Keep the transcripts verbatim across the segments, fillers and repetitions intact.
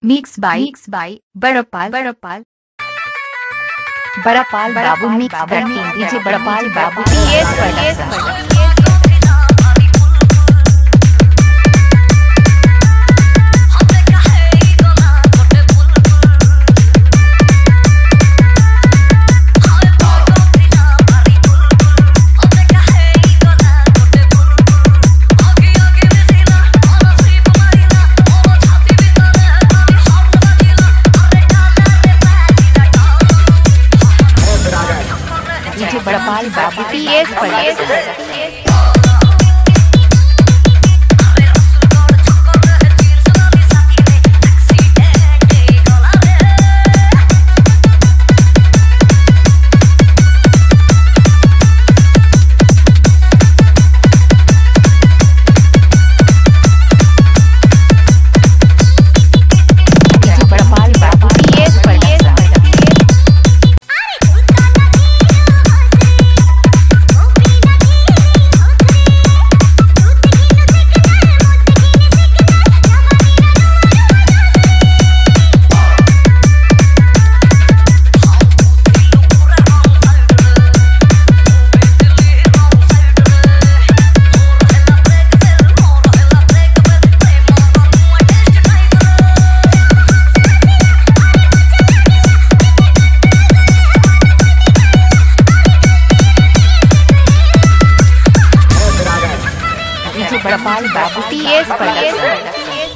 Mixed by Mixed by Barapal Barapal Barapal Babu Mix करती DJ Barapal Babu PS production. DJ Barapal Babu PS production. बड़पाल Babu PS production.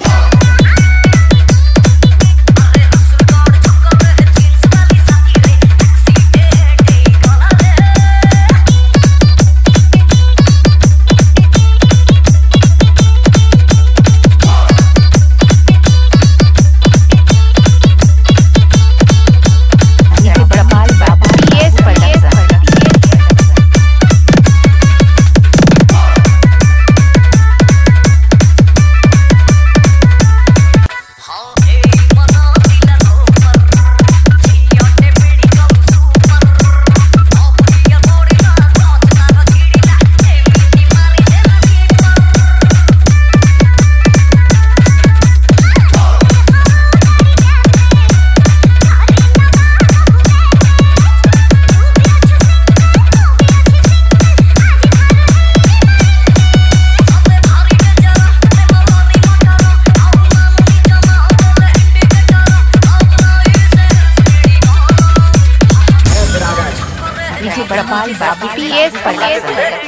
DJ Barapal Babu PS production.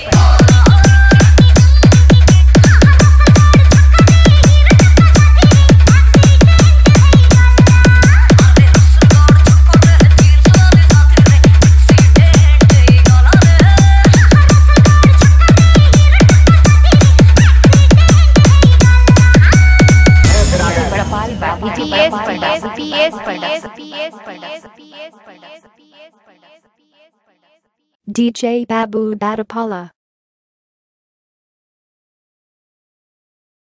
PS production PS production PS production PS production D J Babu Badapala।